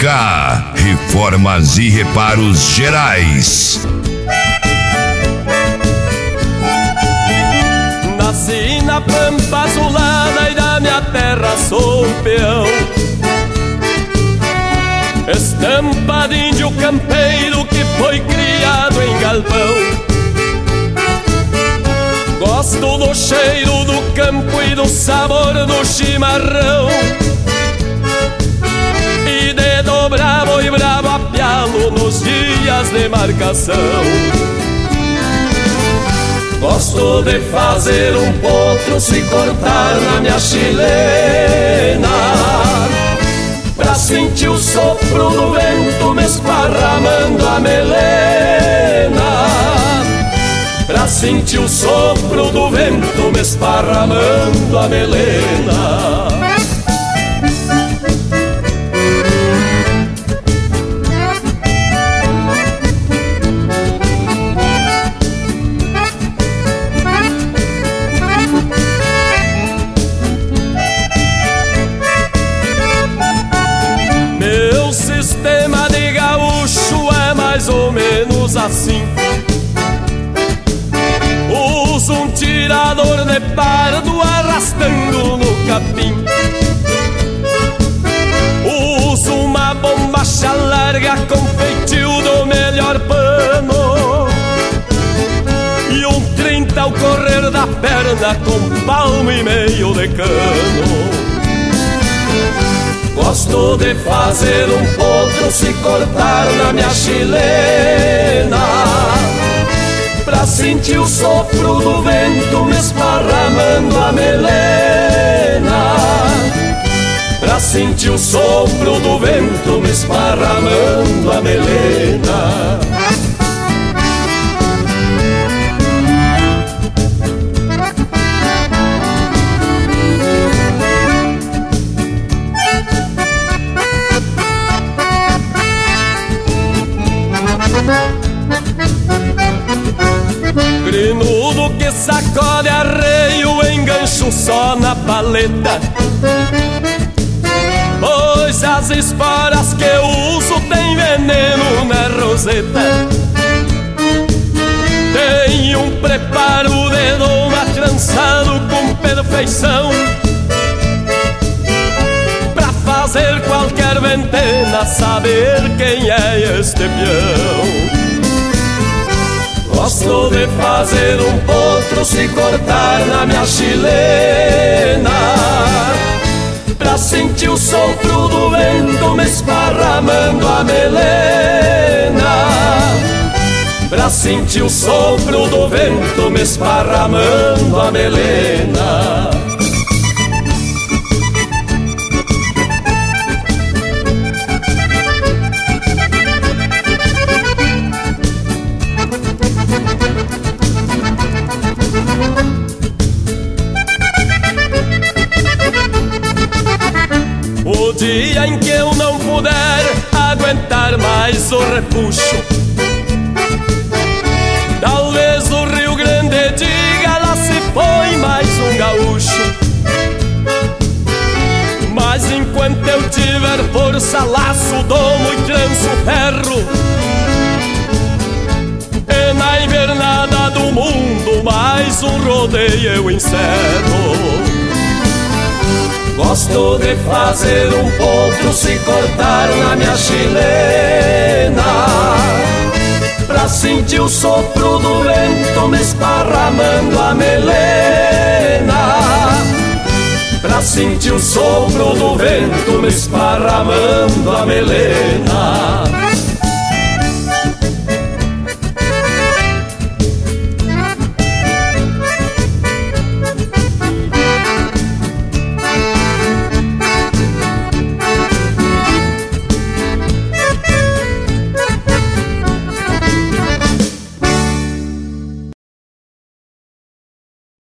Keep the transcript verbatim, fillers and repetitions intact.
K, Reformas e Reparos Gerais. Nasci na pampa azulada e da minha terra sou peão. Estampa de índio campeiro que foi criado em galpão. Gosto do cheiro do campo e do sabor do chimarrão, e de dobrar boi bravo a pialo nos dias de marcação. Gosto de fazer um potro se cortar na minha chilena, pra sentir o sopro do vento me esparramando a melena, pra sentir o sopro do vento me esparramando a melena. Meu sistema de gaúcho é mais ou menos assim. Uso um tirador de pardo arrastando no capim. Uso uma bombacha larga com feitio do melhor pano, e um trinta ao correr da perna com palmo e meio de cano. Gosto de fazer um potro se cortar na minha chilena, pra sentir o sopro do vento me esparramando a melena, pra sentir o sopro do vento me esparramando a melena. Grinudo que sacode arreio, engancho só na paleta, pois as esporas que eu uso tem veneno na roseta. Tem um preparo de doma trançado com perfeição, pra fazer qualquer ventena saber quem é este peão. Gosto de fazer um potro se cortar na minha chilena, pra sentir o sopro do vento me esparramando a melena, pra sentir o sopro do vento me esparramando a melena. O dia em que eu não puder aguentar mais o repuxo, talvez o Rio Grande diga: lá se foi mais um gaúcho. Mas enquanto eu tiver força, laço, domo e tranço ferro, e na invernada do mundo mais um rodeio eu encerro. Gosto de fazer um potro se cortar na minha chilena, pra sentir o sopro do vento me esparramando a melena, pra sentir o sopro do vento me esparramando a melena.